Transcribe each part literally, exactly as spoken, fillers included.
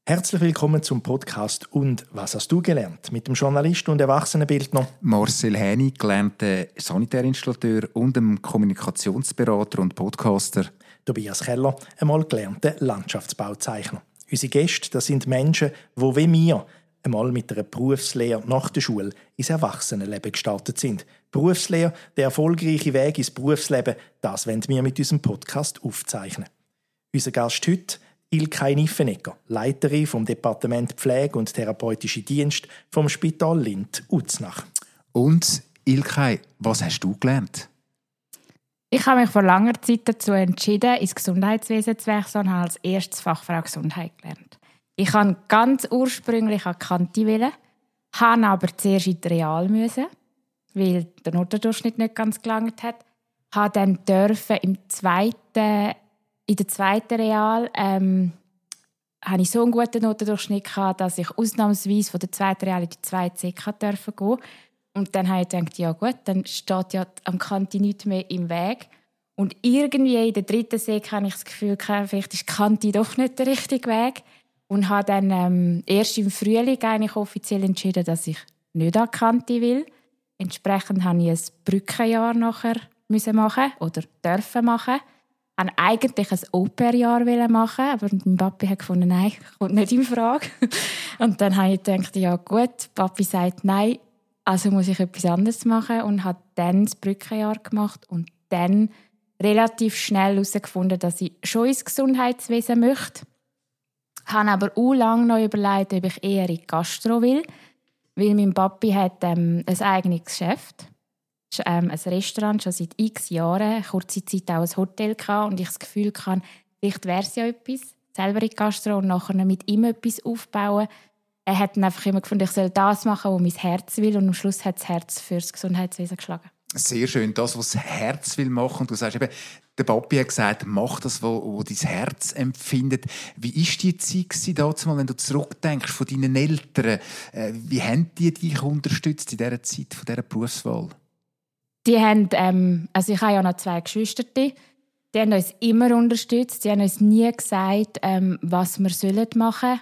Herzlich willkommen zum Podcast «Und was hast du gelernt?» mit dem Journalist und Erwachsenenbildner Marcel Häni, gelernter Sanitärinstallateur und dem Kommunikationsberater und Podcaster. Tobias Keller, einmal gelernter Landschaftsbauzeichner. Unsere Gäste, das sind Menschen, die wie wir einmal mit einer Berufslehre nach der Schule ins Erwachsenenleben gestartet sind. Berufslehre, der erfolgreiche Weg ins Berufsleben, das wollen wir mit unserem Podcast aufzeichnen. Unser Gast heute, Ilkay Nyffenegger, Leiterin vom Departement Pflege und therapeutische Dienst vom Spital Lindt-Uznach. Und Ilkay, was hast du gelernt? Ich habe mich vor langer Zeit dazu entschieden, ins Gesundheitswesen zu wechseln und habe als erstes Fachfrau Gesundheit gelernt. Ich wollte ganz ursprünglich an die Kante, wollen, habe aber zuerst in die Real müssen, weil der Notendurchschnitt nicht ganz gelangt hat. Habe dann dürfen im zweiten In der zweiten Real ähm, hatte ich so einen guten Notendurchschnitt, dass ich ausnahmsweise von der zweiten Real in die zweite C K dürfen gehen. Und dann habe ich gedacht, ja gut, dann steht ja am Kante nichts mehr im Weg. Und irgendwie in der dritten C K hatte ich das Gefühl, vielleicht ist die Kante doch nicht der richtige Weg. Und habe dann ähm, erst im Frühling eigentlich offiziell entschieden, dass ich nicht an die Kante will. Entsprechend musste ich ein Brückenjahr nachher machen oder dürfen machen. Ich wollte eigentlich ein Au-pair-Jahr machen, aber mein Papi hat gefunden, nein, kommt nicht in Frage. Und dann habe ich gedacht, ja gut, Papi sagt nein, also muss ich etwas anderes machen und habe dann das Brückenjahr gemacht und dann relativ schnell herausgefunden, dass ich schon ins Gesundheitswesen möchte. Ich habe aber auch lange noch überlegt, ob ich eher in die Gastro will, weil mein Papi hat ähm, ein eigenes Geschäft. Ähm, ein Restaurant schon seit x Jahren, kurze Zeit auch ein Hotel gehabt und ich das Gefühl hatte, vielleicht wäre es ja etwas, selber in die Gastro und nachher mit ihm etwas aufbauen. Er hat dann einfach immer gefunden, ich soll das machen, was mein Herz will und am Schluss hat das Herz für das Gesundheitswesen geschlagen. Sehr schön, das, was das Herz will machen. Und du sagst eben, der Papi hat gesagt, mach das, was dein Herz empfindet. Wie war die Zeit damals, wenn du zurückdenkst von deinen Eltern? Wie haben die dich unterstützt in dieser Zeit, von dieser Berufswahl? Die haben, ähm, also ich habe ja noch zwei Geschwister, die haben uns immer unterstützt. Die haben uns nie gesagt, ähm, was wir machen sollen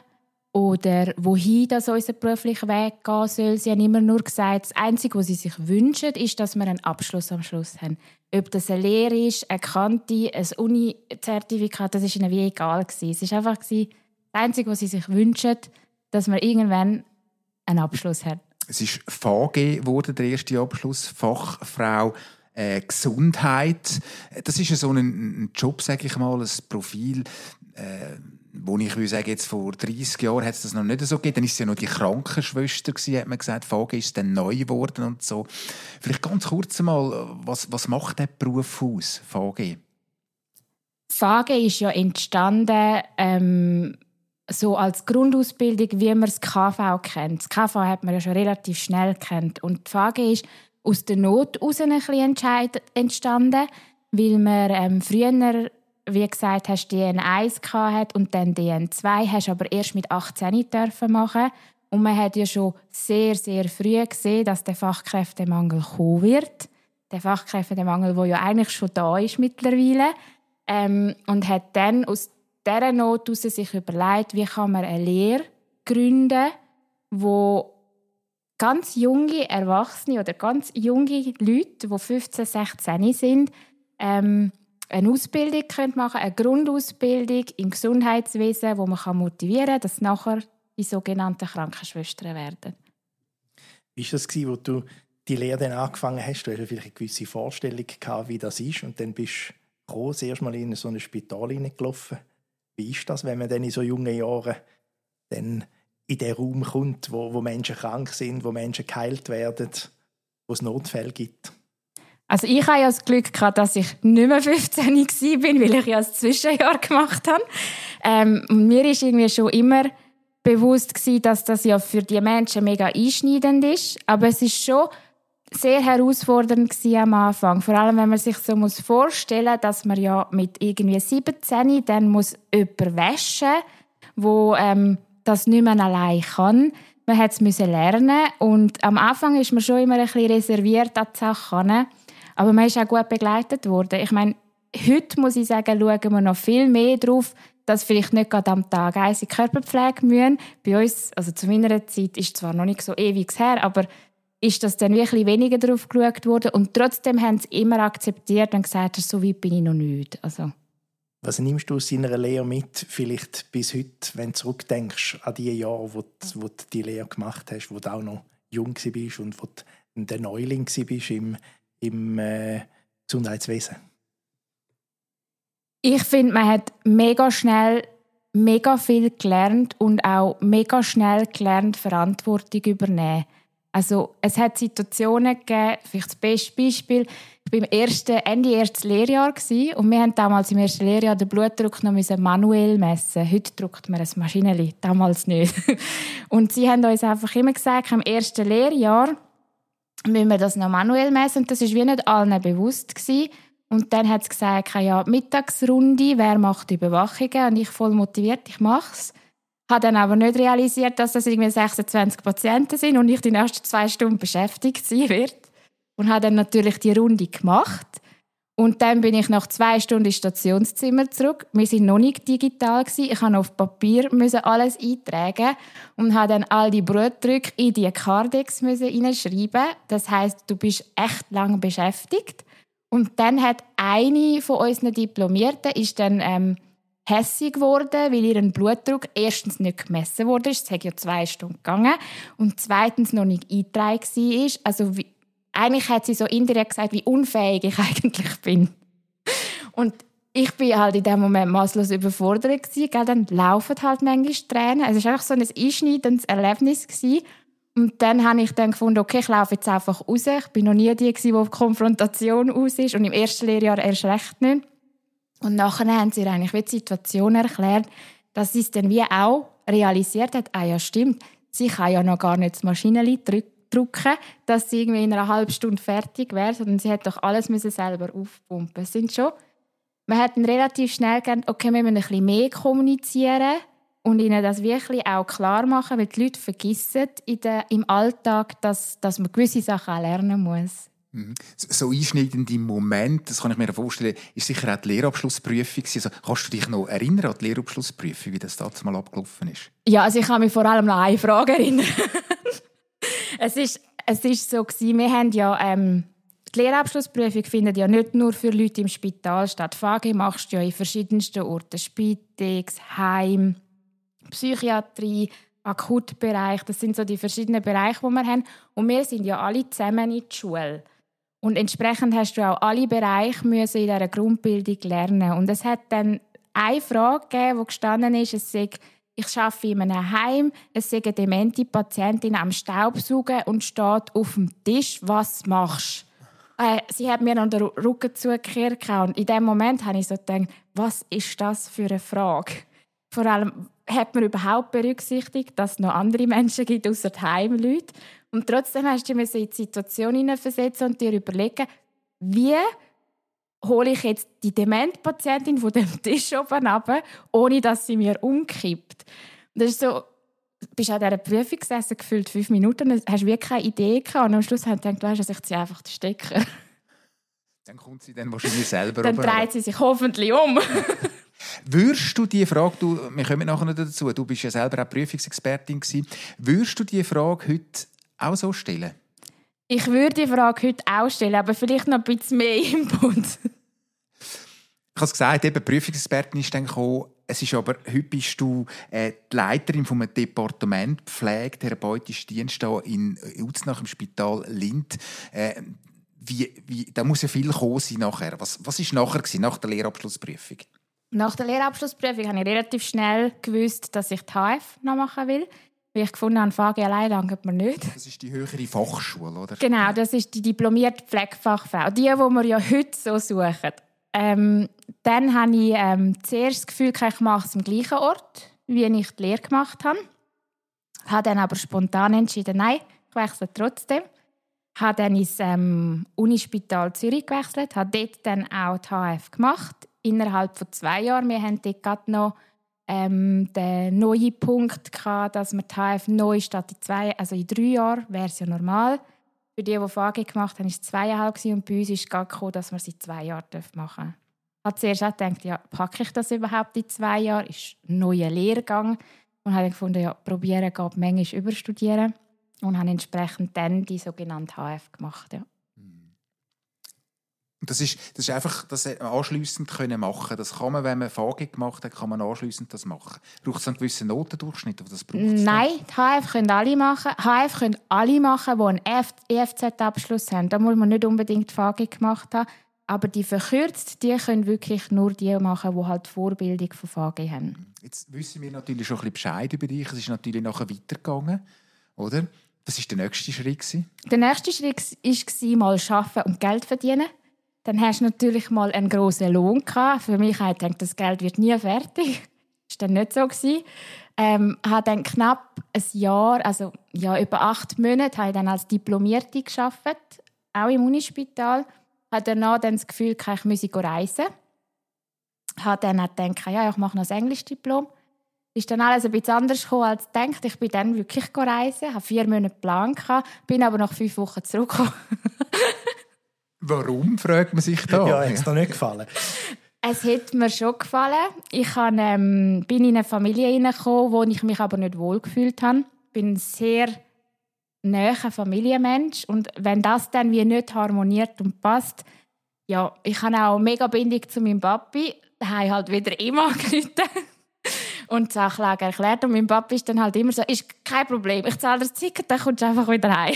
oder wohin das unser beruflicher Weg gehen soll. Sie haben immer nur gesagt, das Einzige, was sie sich wünschen, ist, dass wir einen Abschluss am Schluss haben. Ob das eine Lehre ist, eine Kante, ein Uni-Zertifikat, das war ihnen wie egal. Es war einfach das Einzige, was sie sich wünschen, dass wir irgendwann einen Abschluss haben. Es ist F A G geworden, der erste Abschluss, Fachfrau äh, Gesundheit. Das ist so ein, ein Job, sage ich mal, ein Profil, äh, wo ich würde sagen, jetzt vor dreissig Jahren hat es das noch nicht so gegeben. Dann war es ja noch die Krankenschwester gewesen, hat man gesagt. F A G ist dann neu geworden und so. Vielleicht ganz kurz einmal, was, was macht der Beruf aus, F A G? F A G ist ja entstanden, ähm so als Grundausbildung, wie man das K V kennt. Das K V hat man ja schon relativ schnell kennt. Und die F A G ist aus der Not heraus ein bisschen entstanden, weil man ähm, früher, wie gesagt, hast D N eins hat und dann D N zwei, hast aber erst mit achtzehn dürfen machen. Und man hat ja schon sehr, sehr früh gesehen, dass der Fachkräftemangel kommen wird. Der Fachkräftemangel, der ja eigentlich schon da ist mittlerweile. Ähm, und hat dann aus dieser Not heraus sich überlegt, wie kann man eine Lehre gründen, wo ganz junge Erwachsene oder ganz junge Leute, die fünfzehn, sechzehn sind, ähm, eine Ausbildung machen können, eine Grundausbildung im Gesundheitswesen, wo man motivieren kann, dass nachher die sogenannten Krankenschwestern werden. Wie war das, als du die Lehre dann angefangen hast? Du hast vielleicht eine gewisse Vorstellung gehabt, wie das ist, und dann bist du das erste Mal in so ein Spital hineingelaufen. Wie ist das, wenn man dann in so jungen Jahren dann in den Raum kommt, wo, wo Menschen krank sind, wo Menschen geheilt werden, wo es Notfälle gibt? Also ich hatte ja das Glück gehabt, dass ich nicht mehr fünfzehn war, weil ich ja ein Zwischenjahr gemacht habe. Ähm, mir war irgendwie schon immer bewusst gewesen, dass das ja für die Menschen mega einschneidend ist. Aber es ist schon sehr herausfordernd gewesen am Anfang. Vor allem, wenn man sich so muss vorstellen muss, dass man ja mit irgendwie siebzehn dann muss jemanden waschen, wo ähm, das nicht mehr allein kann. Man hat es müssen lernen und am Anfang ist man schon immer ein bisschen reserviert an die Sachen. Aber man ist auch gut begleitet worden. Ich meine, heute muss ich sagen, schauen wir noch viel mehr darauf, dass vielleicht nicht gerade am Tag eins in die Körperpflege müssen. Bei uns, also zu meiner Zeit, ist zwar noch nicht so ewig her, aber ist das dann wirklich weniger drauf geschaut worden. Und trotzdem haben sie immer akzeptiert und gesagt, so weit bin ich noch nicht. Also. Was nimmst du aus deiner Lehre mit, vielleicht bis heute, wenn du zurückdenkst an die Jahre, wo du, wo du die Lehre gemacht hast, wo du auch noch jung warst und wo du der Neuling warst im, im äh, Gesundheitswesen? Ich finde, man hat mega schnell mega viel gelernt und auch mega schnell gelernt, Verantwortung übernehmen. Also, es hat Situationen gegeben, vielleicht das beste Beispiel, ich war im ersten, Ende erstes Lehrjahr und wir haben damals im ersten Lehrjahr den Blutdruck noch manuell messen. Heute druckt man ein Maschinenli, damals nicht. Und sie haben uns einfach immer gesagt, im ersten Lehrjahr müssen wir das noch manuell messen und das war wie nicht allen bewusst gewesen. Und dann hat es gesagt, ja, Mittagsrunde, wer macht Überwachungen? Und ich voll motiviert, ich mache es. Ich habe dann aber nicht realisiert, dass das irgendwie sechsundzwanzig Patienten sind und ich die nächsten zwei Stunden beschäftigt sein werde. Und habe dann natürlich die Runde gemacht. Und dann bin ich nach zwei Stunden ins Stationszimmer zurück. Wir waren noch nicht digital. Ich musste auf Papier alles eintragen und habe dann all die Blutdrücke in die Cardex hineinschreiben. Das heisst, du bist echt lange beschäftigt. Und dann hat eine von unseren Diplomierten ist dann ähm, hässig geworden, weil ihr Blutdruck erstens nicht gemessen wurde. Es hat ja zwei Stunden gegangen. Und zweitens noch nicht eingetragen war. Also wie, eigentlich hat sie so indirekt gesagt, wie unfähig ich eigentlich bin. Und ich bin halt in dem Moment maßlos überfordert gewesen. Dann laufen halt manchmal Tränen. Also es war einfach so ein einschneidendes Erlebnis gewesen. Und dann habe ich dann gefunden, okay, ich laufe jetzt einfach raus. Ich bin noch nie die, die auf Konfrontation aus ist. Und im ersten Lehrjahr erst recht nicht. Und nachher haben sie ihr eigentlich die Situation erklärt, dass sie es dann wie auch realisiert hat, ah ja, stimmt, sie kann ja noch gar nicht das Maschinenli drucken, dass sie irgendwie in einer halben Stunde fertig wäre, sondern sie hat doch alles müssen selber aufpumpen. Es sind schon, man hat dann relativ schnell gedacht, okay, wir müssen ein bisschen mehr kommunizieren und ihnen das wirklich auch klar machen, weil die Leute vergessen in der, im Alltag, dass, dass man gewisse Sachen auch lernen muss. Mhm. So einschneidende Momente, das kann ich mir vorstellen, ist sicher auch die Lehrabschlussprüfung. Also, kannst du dich noch erinnern an die Lehrabschlussprüfung, wie das damals mal abgelaufen ist? Ja, also ich kann mich vor allem an eine Frage erinnern. es ist, es ist so gewesen, wir haben ja ähm, die Lehrabschlussprüfung findet ja nicht nur für Leute im Spital statt. V G machst du ja in verschiedensten Orten, Spitex, Heim, Psychiatrie, Akutbereich. Das sind so die verschiedenen Bereiche, die wir haben. Und wir sind ja alle zusammen in der Schule. Und entsprechend hast du auch alle Bereiche müssen in dieser Grundbildung lernen. Und es hat dann eine Frage gegeben, die gestanden ist, es sei, ich arbeite in einem Heim, es sei eine demente Patientin am Staubsaugen und steht auf dem Tisch, was machst du? Äh, sie hat mir dann den Rücken zugekehrt und in dem Moment habe ich so gedacht, was ist das für eine Frage? Vor allem hat man überhaupt berücksichtigt, dass es noch andere Menschen gibt, außer die Heimleute. Und trotzdem hast du dich in die Situation hineinversetzen und dir überlegen, wie hole ich jetzt die Dementpatientin von dem Tisch oben runter, ohne dass sie mir umkippt. Und das ist so, du bist an dieser Prüfung gesessen, gefühlt fünf Minuten, und hast wirklich keine Idee gehabt. Und am Schluss hast du gedacht, ich ziehe einfach den Stecker. Dann kommt sie dann wahrscheinlich selber Dann dreht sie sich hoffentlich um. Würdest du die Frage, du, wir kommen nachher noch dazu, du bist ja selber auch Prüfungsexpertin gewesen, würdest du die Frage heute auch so stellen? Ich würde die Frage heute auch stellen, aber vielleicht noch ein bisschen mehr Input. Ich habe es gesagt, eben Prüfungsexpertin ist dann gekommen. Es ist aber, heute bist du äh, die Leiterin von einem Departement Pflege, therapeutischer Dienst in Uznach im Spital Lindt. Äh, wie, wie, da muss ja viel kommen sein nachher. Was, was war nachher gewesen, nach der Lehrabschlussprüfung? Nach der Lehrabschlussprüfung habe ich relativ schnell gewusst, dass ich die H F noch machen will. Weil ich gefunden habe, V G allein langt mir nicht. Das ist die höhere Fachschule, oder? Genau, das ist die diplomierte Pflegefachfrau. Die, die wir ja heute so suchen. Ähm, dann habe ich ähm, zuerst das Gefühl, ich mache es am gleichen Ort, wie ich die Lehre gemacht habe. Ich habe dann aber spontan entschieden, nein, ich wechsle trotzdem. Ich habe dann ins ähm, Unispital Zürich gewechselt, habe dort dann auch die H F gemacht. Innerhalb von zwei Jahren. Wir hatten dort gerade noch ähm, den neuen Punkt gehabt, dass wir die H F neu statt in zwei, also in drei Jahren wäre es ja normal. Für die, die V G gemacht haben, war es zweieinhalb und bei uns ist es gerade gekommen, dass wir sie in zwei Jahren machen dürfen. habe zuerst auch gedacht, ja, packe ich das überhaupt in zwei Jahren? Ist ein neuer Lehrgang. Und habe gefunden, ja, probieren geht manchmal überstudieren. Und habe entsprechend dann die sogenannte H F gemacht. Ja. Das ist, das ist einfach das anschliessend können machen. Das kann man, wenn man V G gemacht hat, kann man anschliessend das machen. Braucht es einen gewissen Notendurchschnitt? Oder das Nein, die H F können alle machen. H F können alle machen, die einen E F Z-Abschluss haben. Da muss man nicht unbedingt V G gemacht haben. Aber die verkürzt, die können wirklich nur die machen, die halt die Vorbildung von V G haben. Jetzt wissen wir natürlich schon ein bisschen Bescheid über dich. Es ist natürlich nachher weitergegangen, oder? Was war der nächste Schritt? Der nächste Schritt war, mal arbeiten und Geld verdienen. Dann hast du natürlich mal einen grossen Lohn gehabt. Für mich habe ich gedacht, das Geld wird nie fertig. Das war dann nicht so. Ähm, habe dann knapp ein Jahr, also ja, über acht Monate, habe ich dann als Diplomierte gearbeitet, auch im Unispital. Ich hatte danach dann das Gefühl, ich müsse reisen. Ich habe dann gedacht, ja, ich mache noch ein Englischdiplom. Ist dann alles ein bisschen anders gekommen als gedacht. Ich bin dann wirklich reisen, hatte vier Monate Plan, bin aber nach fünf Wochen zurückgekommen. Warum, fragt man sich da? Ja, hat es dir nicht gefallen? Es hat mir schon gefallen. Ich habe, ähm, bin in eine Familie hineingekommen, wo ich mich aber nicht wohl gefühlt habe. Ich bin ein sehr naher Familienmensch. Und wenn das dann wie nicht harmoniert und passt, ja, ich habe auch eine mega Bindung zu meinem Papi. Da habe ich halt wieder immer angerufen und die Sachlage erklärt. Und mein Papi ist dann halt immer so, ist kein Problem, ich zahle dir das Ticket, dann kommst du einfach wieder heim.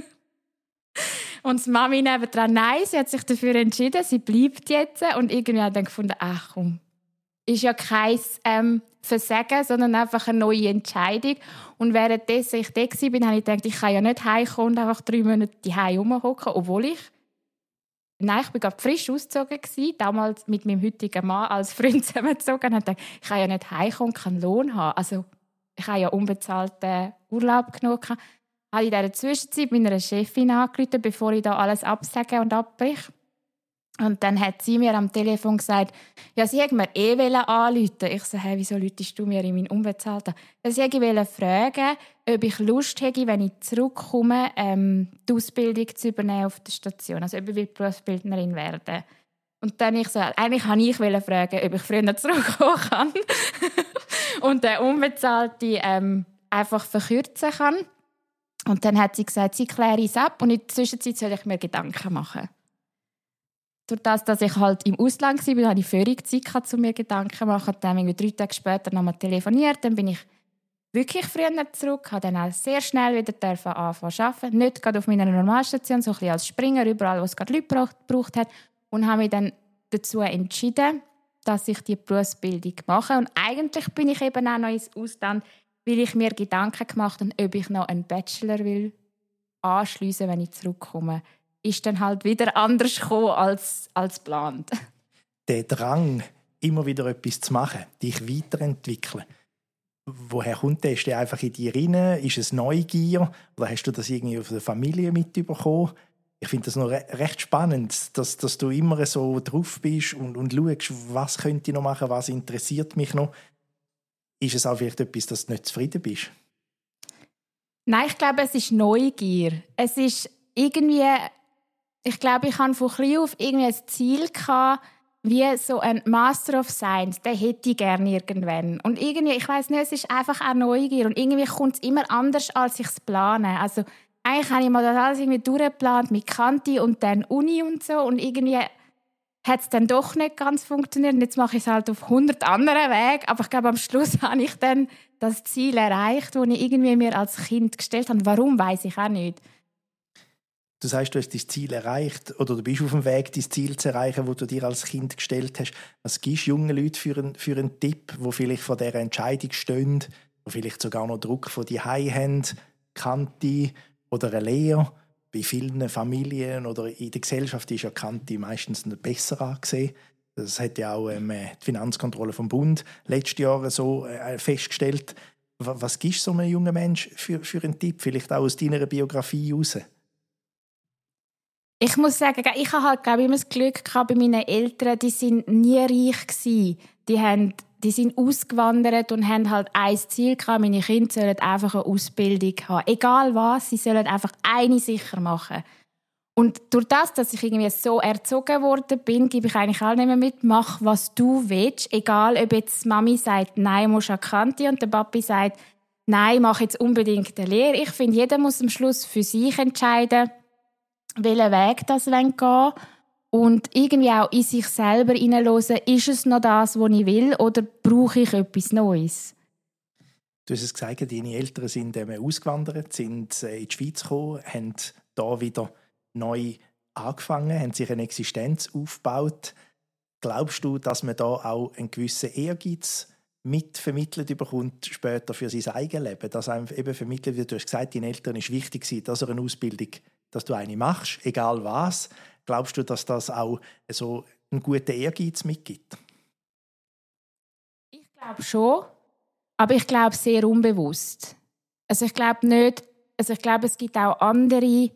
Und die Mami nebendran, nein, sie hat sich dafür entschieden, sie bleibt jetzt. Und irgendwie habe ich dann gefunden, ach komm, ist ja kein ähm, Versagen, sondern einfach eine neue Entscheidung. Und währenddessen ich da war, habe ich gedacht, ich kann ja nicht heimkommen und einfach drei Monate daheim rumhocken, obwohl ich... Nein, ich war gerade frisch ausgezogen, damals mit meinem heutigen Mann als Freund zusammengezogen. Und dachte, ich kann ja nicht heimkommen und keinen Lohn haben. Also, ich habe ja unbezahlten Urlaub genommen. Ich habe in dieser Zwischenzeit meiner Chefin angerufen, bevor ich da alles absage und abbreche. Und dann hat sie mir am Telefon gesagt, ja, sie wollte mir eh anrufen. Ich so, hey, wieso rufst du mir in meinen Unbezahlten? Ja, sie wollte fragen, ob ich Lust hätte, wenn ich zurückkomme, ähm, die Ausbildung zu übernehmen auf der Station. Also, ob ich Berufsbildnerin werden. Und dann ich so, eigentlich wollte ich fragen, ob ich früher zurückkommen kann. Und den Unbezahlten ähm, einfach verkürzen kann. Und dann hat sie gesagt, sie kläre es ab und in der Zwischenzeit soll ich mir Gedanken machen. Durch das, dass ich halt im Ausland war, hatte ich völlig Zeit, um mir Gedanken zu machen. Dann habe ich drei Tage später nochmal telefoniert. Dann bin ich wirklich früher zurück, habe dann auch sehr schnell wieder anfangen zu arbeiten. Nicht gerade auf meiner Normalstation, so ein bisschen als Springer, überall, wo es gerade Leute gebraucht hat. Und habe mich dann dazu entschieden, dass ich die Berufsbildung mache. Und eigentlich bin ich eben auch noch ins Ausland, weil ich mir Gedanken gemacht habe, ob ich noch einen Bachelor will anschliessen, wenn ich zurückkomme. Ist dann halt wieder anders gekommen als, als geplant. Der Drang, immer wieder etwas zu machen, dich weiterentwickeln, woher kommt der? Ist der einfach in dir rein? Ist es Neugier? Oder hast du das irgendwie aus der Familie mitbekommen? Ich finde das noch re- recht spannend, dass, dass du immer so drauf bist und, und schaust, was könnte ich noch machen, was interessiert mich noch. Ist es auch vielleicht etwas, dass du nicht zufrieden bist? Nein, ich glaube, es ist Neugier. Es ist irgendwie... Ich glaube, ich hatte von klein auf irgendwie ein Ziel gehabt, wie so ein Master of Science. Den hätte ich gerne irgendwann. Und irgendwie, ich weiss nicht, es ist einfach auch Neugier. Und irgendwie kommt es immer anders, als ich es plane. Also eigentlich habe ich mal das alles irgendwie durchgeplant mit Kanti und dann Uni und so. Und irgendwie hat es dann doch nicht ganz funktioniert. Und jetzt mache ich es halt auf hundert anderen Wegen. Aber ich glaube, am Schluss habe ich dann das Ziel erreicht, das ich irgendwie mir als Kind gestellt habe. Warum, weiss ich auch nicht. Du sagst, du hast dein Ziel erreicht oder du bist auf dem Weg, dein Ziel zu erreichen, das du dir als Kind gestellt hast. Was gibst du jungen Leuten für einen, für einen Tipp, die vielleicht vor dieser Entscheidung stehen, die vielleicht sogar noch Druck von die Hause haben, Kante oder eine Lehre? Bei vielen Familien oder in der Gesellschaft ist ja Kante meistens nicht besser angesehen. Das hat ja auch ähm, die Finanzkontrolle vom Bund letztes Jahr so äh, festgestellt. Was gibst du so einem jungen Menschen für, für einen Tipp, vielleicht auch aus deiner Biografie heraus? Ich muss sagen, ich habe halt, glaube ich, immer das Glück gehabt bei meinen Eltern, die sind nie reich gewesen. Die, haben, die sind ausgewandert und haben halt ein Ziel gehabt, meine Kinder sollen einfach eine Ausbildung haben. Egal was, sie sollen einfach eine sicher machen. Und durch das, dass ich irgendwie so erzogen worden bin, gebe ich eigentlich allen immer mit, mach, was du willst. Egal, ob jetzt die Mami sagt, nein, musst an die Kante und der Papi sagt, nein, mach jetzt unbedingt eine Lehre. Ich finde, jeder muss am Schluss für sich entscheiden, welchen Weg das gehen will. Und irgendwie auch in sich selber hineinhören, ist es noch das, was ich will, oder brauche ich etwas Neues? Du hast es gesagt, deine Eltern sind ähm, ausgewandert, sind äh, in die Schweiz gekommen, haben da wieder neu angefangen, haben sich eine Existenz aufgebaut. Glaubst du, dass man da auch einen gewissen Ehrgeiz mitvermittelt bekommt später für sein eigenes Leben? Dass einem eben vermittelt wird, du hast gesagt, deinen Eltern ist wichtig, dass er eine Ausbildung, dass du eine machst, egal was. Glaubst du, dass das auch so einen guten Ehrgeiz mitgibt? Ich glaube schon, aber ich glaube sehr unbewusst. Also ich glaube nicht, also ich glaube, es gibt auch andere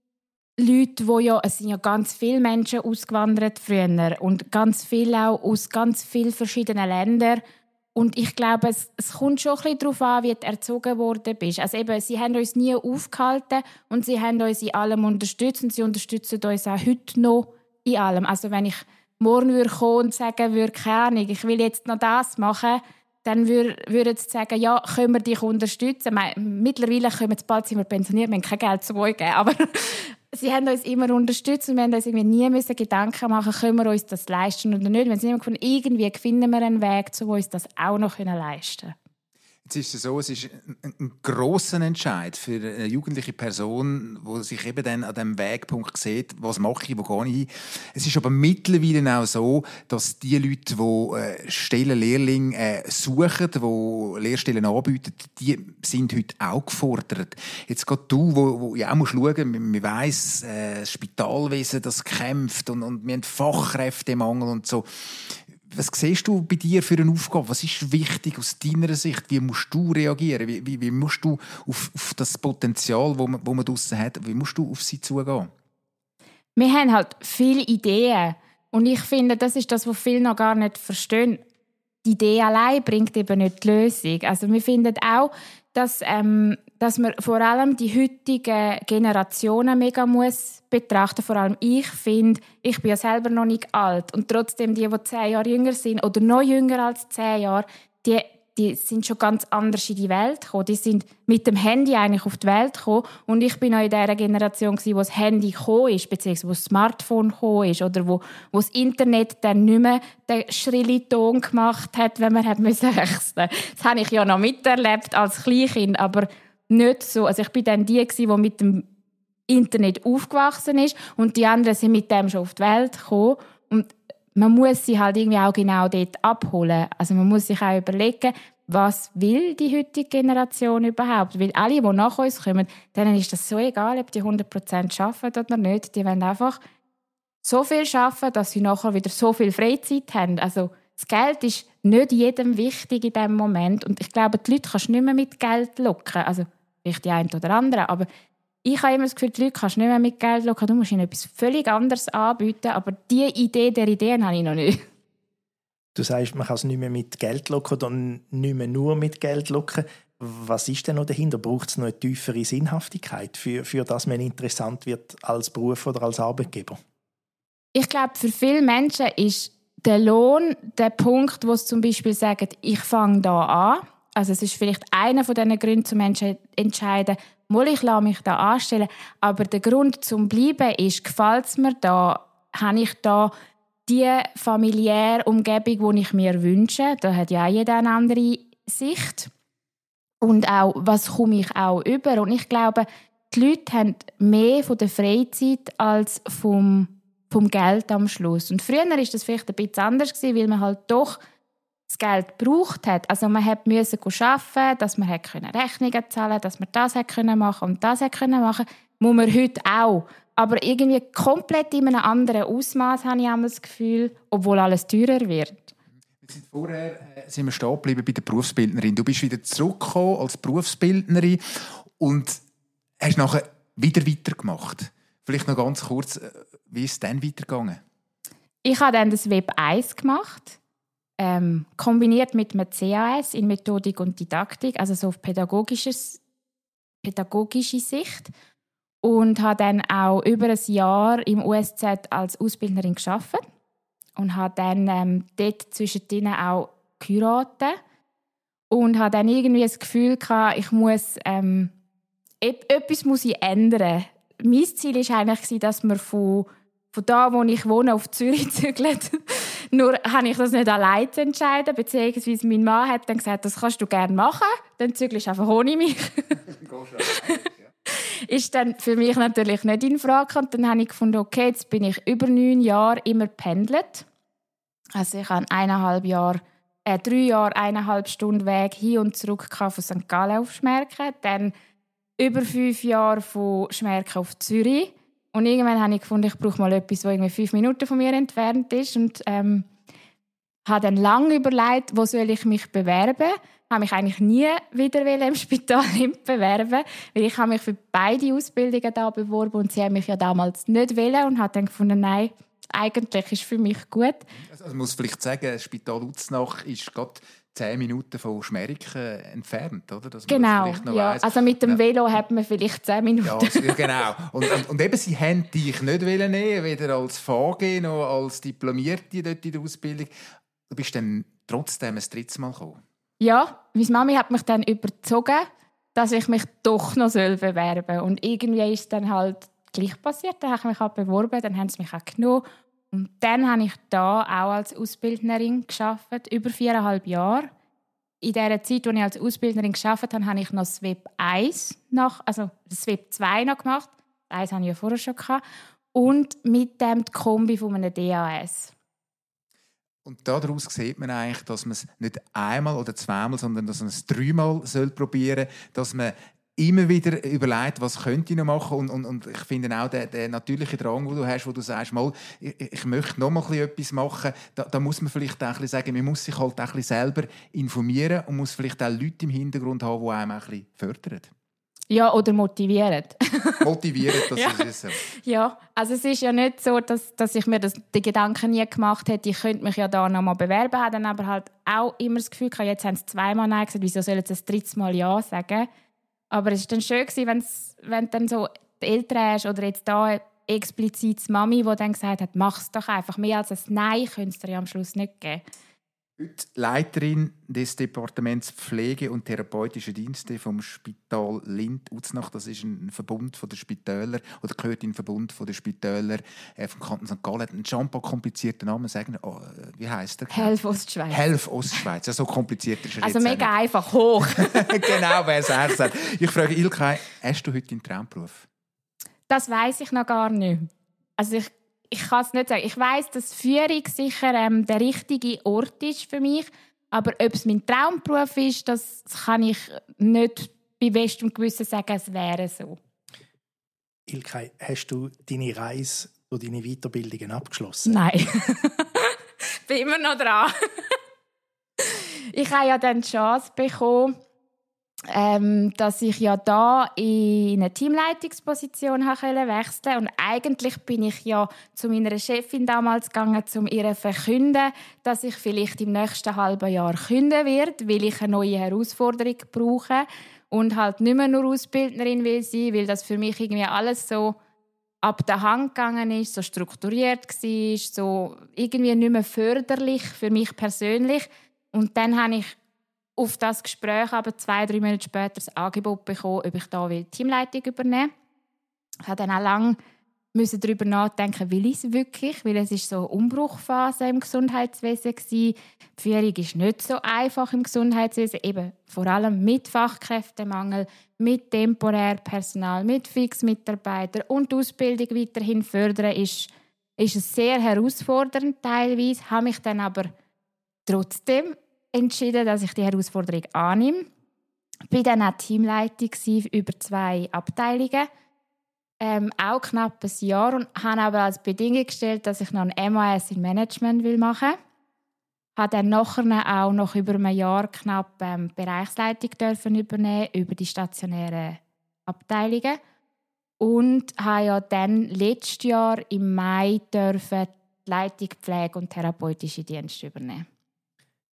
Leute, wo ja, es sind ja ganz viele Menschen ausgewandert früher und ganz viele auch aus ganz vielen verschiedenen Ländern. Und ich glaube, es, es kommt schon ein bisschen darauf an, wie du erzogen worden bist. Also eben, sie haben uns nie aufgehalten und sie haben uns in allem unterstützt und sie unterstützen uns auch heute noch in allem. Also wenn ich morgen würde kommen und sagen würde, keine Ahnung, ich will jetzt noch das machen, dann würden sie sagen, ja, können wir dich unterstützen. Mittlerweile können wir bald sind wir pensioniert, wir haben kein Geld zurückgeben, aber sie haben uns immer unterstützt und wir haben uns irgendwie nie müssen Gedanken machen, können wir uns das leisten oder nicht. Wenn sie immer gefunden, irgendwie finden wir einen Weg, um uns das auch noch leisten können. Jetzt ist es so, es ist ein, ein grosser Entscheid für eine jugendliche Person, die sich eben dann an diesem Wegpunkt sieht, was mache ich, wo gehe ich hin. Es ist aber mittlerweile auch so, dass die Leute, die äh, Stellen, Lehrlinge äh, suchen, die Lehrstellen anbieten, die sind heute auch gefordert. Jetzt gerade du, wo, wo ja auch musst schauen, man weiss, äh, das Spitalwesen, das kämpft und, und wir haben Fachkräftemangel und so. Was siehst du bei dir für eine Aufgabe? Was ist wichtig aus deiner Sicht? Wie musst du reagieren? Wie, wie, wie musst du auf, auf das Potenzial, das man, wo man draussen hat, wie musst du auf sie zugehen? Wir haben halt viele Ideen. Und ich finde, das ist das, was viele noch gar nicht verstehen. Die Idee allein bringt eben nicht die Lösung. Also wir finden auch, dass, ähm, dass man vor allem die heutigen Generationen mega muss betrachten. Vor allem ich finde, ich bin ja selber noch nicht alt und trotzdem die, die zehn Jahre jünger sind oder noch jünger als zehn Jahre, die, die sind schon ganz anders in die Welt gekommen. Die sind mit dem Handy eigentlich auf die Welt gekommen und ich bin noch in dieser Generation, wo das Handy gekommen ist, beziehungsweise wo das Smartphone gekommen ist oder wo, wo das Internet dann nicht mehr den schrillen Ton gemacht hat, wenn man wechseln musste. Das habe ich ja noch miterlebt als Kleinkind, aber nicht so. Also ich bin dann die, die mit dem Internet aufgewachsen ist und die anderen sind mit dem schon auf die Welt gekommen. Und man muss sie halt irgendwie auch genau dort abholen. Also man muss sich auch überlegen, was will die heutige Generation überhaupt? Weil alle, die nach uns kommen, denen ist das so egal, ob die hundert Prozent arbeiten oder nicht. Die wollen einfach so viel arbeiten, dass sie nachher wieder so viel Freizeit haben. Also das Geld ist nicht jedem wichtig in diesem Moment. Und ich glaube, die Leute kannst du nicht mehr mit Geld locken. Also vielleicht die einen oder anderen, aber ich habe immer das Gefühl, die Leute kannst du nicht mehr mit Geld locken. Du musst ihnen etwas völlig anderes anbieten. Aber diese Idee der Ideen habe ich noch nicht. Du sagst, man kann es nicht mehr mit Geld locken oder nicht mehr nur mit Geld locken. Was ist denn noch dahinter? Braucht es noch eine tiefere Sinnhaftigkeit, für, für das man interessant wird als Beruf oder als Arbeitgeber? Ich glaube, für viele Menschen ist der Lohn der Punkt, wo sie zum Beispiel sagen, ich fange da an. Also es ist vielleicht einer von diesen Gründen, zum Menschen entscheiden, mal ich lasse mich da anstellen. Aber der Grund zum Bleiben ist, gefällt es mir da, habe ich da die familiäre Umgebung, die ich mir wünsche. Da hat ja auch jeder eine andere Sicht. Und auch, was komme ich auch über? Und ich glaube, die Leute haben mehr von der Freizeit als vom, vom Geld am Schluss. Und früher war das vielleicht ein bisschen anders, weil man halt doch das Geld gebraucht hat. Also man musste arbeiten, dass man Rechnungen zahlen konnte, dass man das machen und das machen. Muss man heute auch. Aber irgendwie komplett in einem anderen Ausmaß habe ich immer das Gefühl, obwohl alles teurer wird. Vorher äh, sind wir stehen geblieben bei der Berufsbildnerin. Du bist wieder zurückgekommen als Berufsbildnerin und hast nachher wieder weitergemacht. Vielleicht noch ganz kurz, wie ist es dann weitergegangen? Ich habe dann das Web eins gemacht, ähm, kombiniert mit einem C A S in Methodik und Didaktik, also so auf pädagogisches, pädagogische Sicht. und habe dann auch über ein Jahr im U S Z als Ausbildnerin gearbeitet und habe dann ähm, dort zwischendrin auch geheiratet und habe dann irgendwie das Gefühl gehabt, ich muss ähm, etwas muss ich ändern. Mein Ziel war eigentlich, dass wir von, von da, wo ich wohne, auf Zürich zügeln. Nur habe ich das nicht allein zu entscheiden, beziehungsweise mein Mann hat dann gesagt, das kannst du gerne machen, dann zügelst du einfach ohne mich. Ist dann für mich natürlich nicht in Frage. Und dann habe ich gefunden, okay, jetzt bin ich über neun Jahre immer pendelt. Also ich habe eineinhalb Jahre, äh, drei Jahre, eineinhalb Stunden Weg hin und zurück von Sankt Gallen auf Schmerken. Dann über fünf Jahre von Schmerken auf Zürich. Und irgendwann habe ich gefunden, ich brauche mal etwas, das irgendwie fünf Minuten von mir entfernt ist. Und ähm, habe dann lange überlegt, wo soll ich mich bewerben. Ich habe mich eigentlich nie wieder im Spital bewerben, weil ich habe mich für beide Ausbildungen da beworben und sie haben mich ja damals nicht wollen und habe dann gefunden, nein, eigentlich ist für mich gut. Also, man muss vielleicht sagen, das Spital Uznach ist gerade zehn Minuten von Schmerken entfernt, oder? Dass man genau, das noch ja. weiss. Also mit dem Velo hat man vielleicht zehn Minuten. Ja, also, genau. Und, und, und eben, sie haben dich nicht nehmen, weder als V G noch als Diplomierte dort in der Ausbildung. Du bist dann trotzdem ein drittes Mal gekommen. Ja, meine Mami hat mich dann überzogen, dass ich mich doch noch bewerben soll. Und irgendwie ist es dann halt gleich passiert. Dann habe ich mich halt beworben, dann haben sie mich auch genommen. Und dann habe ich da auch als Ausbildnerin gearbeitet, über viereinhalb Jahre. In der Zeit, als ich als Ausbildnerin gearbeitet habe, habe ich noch das W E B eins, noch, also das W E B zwei noch gemacht. Das eins hatte ich ja vorher schon gehabt. Und mit dem die Kombi von einem D A S. Und daraus sieht man eigentlich, dass man es nicht einmal oder zweimal, sondern dass man es dreimal probieren soll, dass man immer wieder überlegt, was könnte ich noch machen. Und, und, und ich finde auch den, den natürlichen Drang, den du hast, wo du sagst, mal, ich, ich möchte noch mal etwas machen, da, da muss man vielleicht auch ein bisschen sagen, man muss sich halt auch ein bisschen selber informieren und muss vielleicht auch Leute im Hintergrund haben, die einem auch ein bisschen fördern. Ja, oder motivieren. Motivieren, das ja. ist es so. Ja, also es ist ja nicht so, dass, dass ich mir das, die Gedanken nie gemacht hätte, ich könnte mich ja da noch mal bewerben, habe dann aber halt auch immer das Gefühl gehabt, jetzt haben sie zweimal Nein gesagt, wieso sollen sie das dritte Mal Ja sagen? Aber es war dann schön, wenn du dann so die Eltern hast oder jetzt da explizit die Mami, die dann gesagt hat, mach es doch einfach, mehr als ein Nein könnte es dir ja am Schluss nicht geben. Heute Leiterin des Departements Pflege und therapeutische Dienste vom Spital Lind-Uznach. Das ist ein Verbund von der Spitäler oder gehört in den Verbund von der Spitäler äh, vom Kanton Sankt Gallen. Ein schampa komplizierter Name. Sagen, oh, wie heisst der? Helf Ostschweiz. Helf Ostschweiz. Ja, so kompliziert ist er also jetzt mega nicht. einfach hoch. Genau, wer es sagt. Ich frage Ilkay, hast du heute deinen Traumberuf? Das weiss ich noch gar nicht. Also ich Ich kann es nicht sagen. Ich weiss, dass Führung sicher ähm, der richtige Ort ist für mich. Aber ob es mein Traumberuf ist, das kann ich nicht bei bestem Gewissen sagen, es wäre so. Ilkay, hast du deine Reise durch deine Weiterbildungen abgeschlossen? Nein. Ich bin immer noch dran. Ich habe ja dann die Chance bekommen, Ähm, dass ich ja da in eine Teamleitungsposition wechseln konnte. Und eigentlich bin ich ja zu meiner Chefin damals gegangen, um ihr zu verkünden, dass ich vielleicht im nächsten halben Jahr kündigen werde, weil ich eine neue Herausforderung brauche und halt nicht mehr nur Ausbildnerin will sein, weil das für mich irgendwie alles so ab der Hand gegangen ist, so strukturiert war, so irgendwie nicht mehr förderlich für mich persönlich. Und dann habe ich auf das Gespräch aber zwei, drei Monate später das Angebot bekommen, ob ich da die Teamleitung übernehmen will. Ich musste dann auch lange darüber nachdenken, will ich es wirklich? Weil es ist so eine Umbruchphase im Gesundheitswesen war. Die Führung ist nicht so einfach im Gesundheitswesen, eben vor allem mit Fachkräftemangel, mit temporärem Personal, mit Fixmitarbeitern und die Ausbildung weiterhin fördern, ist, ist es sehr herausfordernd teilweise. Ich habe mich dann aber trotzdem entschieden, dass ich die Herausforderung annehme. Ich war dann auch Teamleitung über zwei Abteilungen, ähm, auch knapp ein Jahr, und habe aber als Bedingung gestellt, dass ich noch ein M A S in Management machen will. Ich durfte dann nachher auch noch über ein Jahr knapp ähm, Bereichsleitung dürfen übernehmen über die stationären Abteilungen und habe ja dann letztes Jahr im Mai dürfen die Leitung Pflege und therapeutische Dienste übernehmen.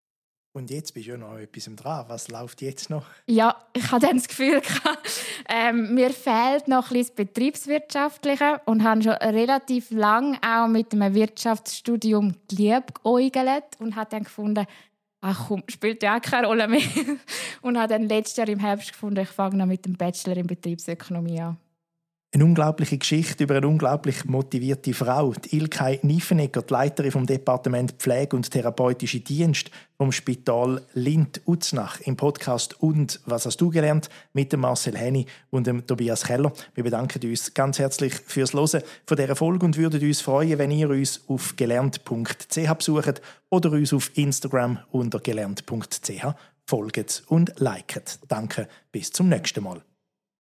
Und jetzt bist du ja noch etwas dran. Was läuft jetzt noch? Ja, ich hatte dann das Gefühl, ähm, mir fehlt noch ein bisschen das Betriebswirtschaftliche und habe schon relativ lange auch mit einem Wirtschaftsstudium geliebäugelt und habe dann gefunden, ach komm, spielt ja auch keine Rolle mehr. Und habe dann letztes Jahr im Herbst gefunden, ich fange noch mit dem Bachelor in Betriebsökonomie an. Eine unglaubliche Geschichte über eine unglaublich motivierte Frau. Die Ilkay Nyffenegger, die Leiterin vom Departement Pflege und therapeutische Dienst vom Spital Lind-Uznach im Podcast «Und was hast du gelernt?» mit dem Marcel Henny und dem Tobias Keller. Wir bedanken uns ganz herzlich fürs Hören von dieser Folge und würden uns freuen, wenn ihr uns auf gelernt punkt c h besucht oder uns auf Instagram unter gelernt punkt c h folgt und liket. Danke, bis zum nächsten Mal.